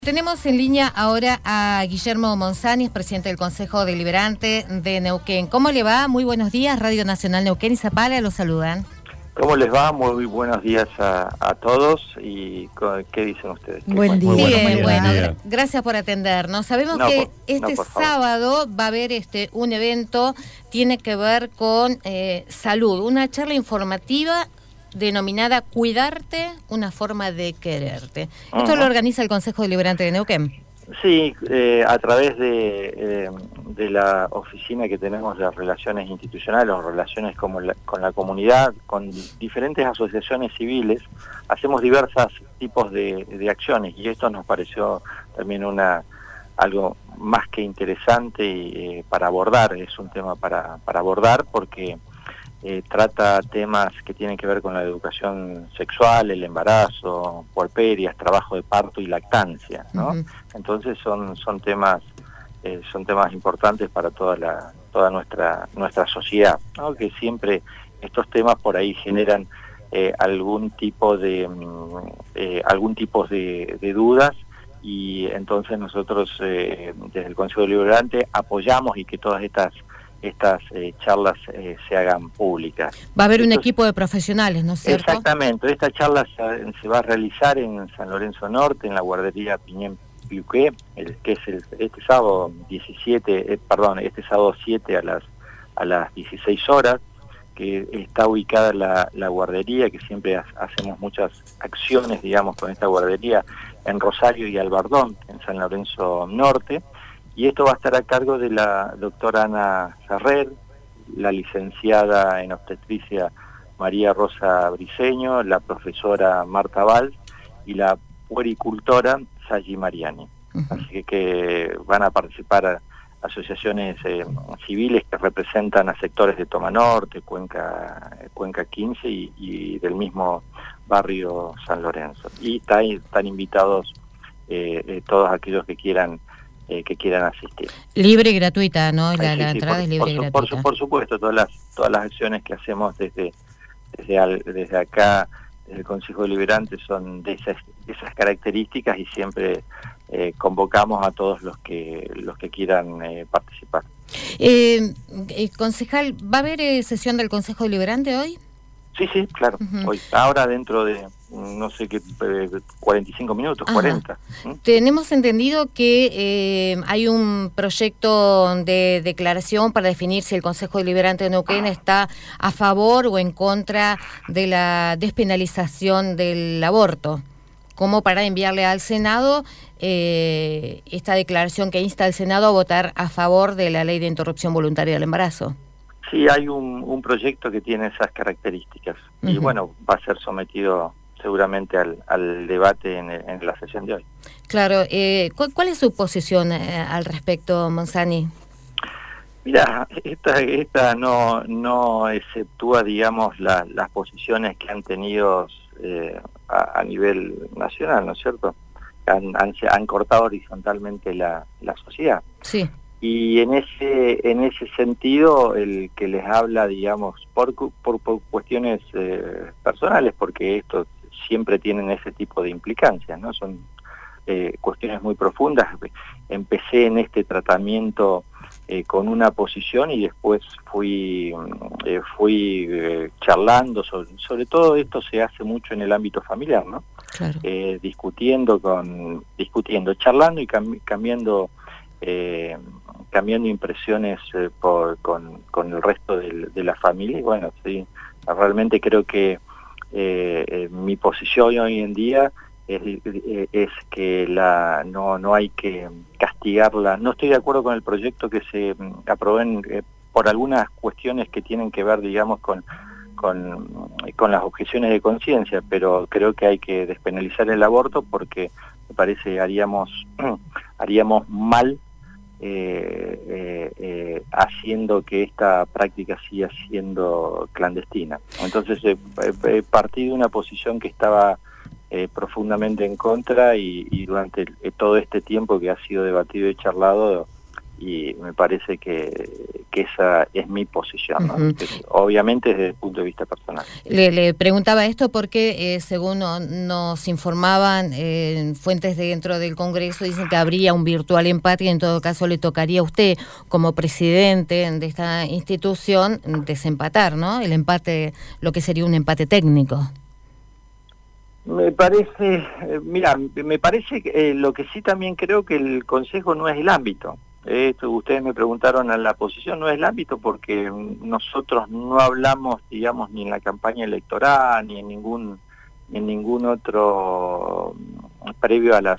Tenemos en línea ahora a Guillermo Monzani, presidente del Consejo Deliberante de Neuquén. ¿Cómo le va? Muy buenos días. Radio Nacional Neuquén y Zapala los saludan. ¿Cómo les va? Muy buenos días a todos. ¿Y qué dicen ustedes? Buen día. Bien, bueno, gracias por atendernos. Sabemos que este sábado va a haber un evento, tiene que ver con salud, una charla informativa denominada Cuidarte, una forma de quererte. ¿Esto lo organiza el Consejo Deliberante de Neuquén? Sí, a través de la oficina que tenemos de relaciones institucionales o relaciones con la comunidad, con diferentes asociaciones civiles, hacemos diversos tipos de acciones y esto nos pareció también algo más que interesante para abordar, es un tema para abordar porque trata temas que tienen que ver con la educación sexual, el embarazo, puerperias, trabajo de parto y lactancia, ¿no? Entonces son temas importantes para toda nuestra sociedad, ¿no? Que siempre estos temas por ahí generan algún tipo de dudas, y entonces nosotros desde el Consejo Deliberante apoyamos y que todas estas charlas se hagan públicas. Va a haber un equipo de profesionales, ¿no es cierto? Exactamente, esta charla se va a realizar en San Lorenzo Norte, en la guardería Piñén Piuqué, que es este sábado 7 a las 16 horas, que está ubicada la guardería, que siempre hacemos muchas acciones, digamos, con esta guardería en Rosario y Albardón, en San Lorenzo Norte. Y esto va a estar a cargo de la doctora Ana Ferrer, la licenciada en obstetricia María Rosa Briceño, la profesora Marta Valls y la puericultora Sayi Mariani. Así que van a participar asociaciones civiles que representan a sectores de Toma Norte, Cuenca 15 y del mismo barrio San Lorenzo. Y están invitados todos aquellos que quieran asistir. Libre y gratuita, ¿no? La Sí, entrada es libre y gratuita. Por supuesto, todas las acciones que hacemos desde acá, desde el Consejo Deliberante, son de esas características y siempre convocamos a todos los que quieran participar. Concejal, ¿va a haber sesión del Consejo Deliberante hoy? Sí, claro. Hoy, ahora dentro de, no sé qué, 45 minutos, 40. Tenemos entendido que hay un proyecto de declaración para definir si el Consejo Deliberante de Neuquén está a favor o en contra de la despenalización del aborto, como para enviarle al Senado esta declaración que insta al Senado a votar a favor de la ley de interrupción voluntaria del embarazo. Sí, hay un proyecto que tiene esas características y bueno, va a ser sometido seguramente al debate en la sesión de hoy. Claro, ¿cuál es su posición al respecto, Monzani? Mira, esta no exceptúa, digamos, las posiciones que han tenido a nivel nacional, ¿no es cierto? Han cortado horizontalmente la sociedad. Sí. Y en ese sentido, el que les habla, digamos, por cuestiones personales, porque estos siempre tienen ese tipo de implicancias, ¿no? Son cuestiones muy profundas. Empecé en este tratamiento con una posición y después fui charlando, sobre todo esto se hace mucho en el ámbito familiar, ¿no? Claro. Discutiendo, charlando y cambiando impresiones con el resto de la familia. Y bueno, sí, realmente creo que mi posición hoy en día es que no hay que castigarla. No estoy de acuerdo con el proyecto que se aprobó por algunas cuestiones que tienen que ver, digamos, con las objeciones de conciencia, pero creo que hay que despenalizar el aborto porque me parece haríamos mal haciendo que esta práctica siga siendo clandestina. Entonces partí de una posición que estaba profundamente en contra y durante todo este tiempo que ha sido debatido y charlado, y me parece que que esa es mi posición, ¿no? Obviamente desde el punto de vista personal. Le preguntaba esto porque, según nos informaban fuentes dentro del Congreso, dicen que habría un virtual empate y en todo caso le tocaría a usted, como presidente de esta institución, desempatar, ¿no? El empate, lo que sería un empate técnico. Me parece, mira, me parece que lo que sí también creo que el Consejo no es el ámbito. Ustedes me preguntaron a la posición, no es el ámbito porque nosotros no hablamos, digamos, ni en la campaña electoral, ni en ningún otro previo a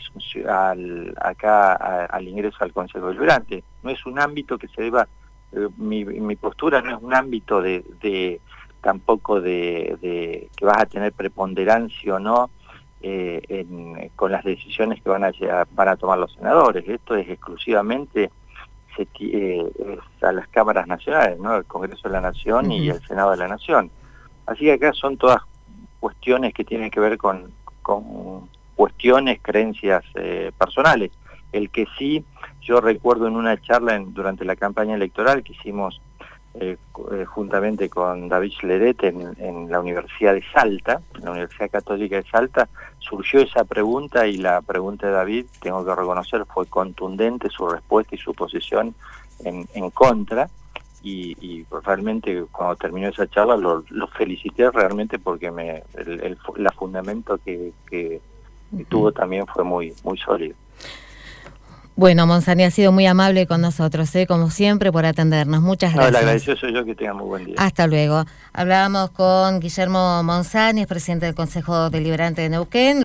al ingreso al Consejo Deliberante. No es un ámbito que se deba, mi postura no es un ámbito tampoco de que vas a tener preponderancia o no con las decisiones que van a tomar los senadores. Esto es exclusivamente a las cámaras nacionales, ¿no? El Congreso de la Nación y el Senado de la Nación. Así que acá son todas cuestiones que tienen que ver con cuestiones, creencias personales. El que sí, yo recuerdo en una charla durante la campaña electoral que hicimos juntamente con David Schlereth en la Universidad de Salta, en la Universidad Católica de Salta, surgió esa pregunta y la pregunta de David, tengo que reconocer, fue contundente su respuesta y su posición en contra, y realmente cuando terminó esa charla lo felicité realmente porque el fundamento que tuvo también fue muy sólido. Bueno, Monzani ha sido muy amable con nosotros, como siempre, por atendernos. Muchas gracias. No, el agradecido soy yo, que tenga muy buen día. Hasta luego. Hablábamos con Guillermo Monzani, es presidente del Consejo Deliberante de Neuquén.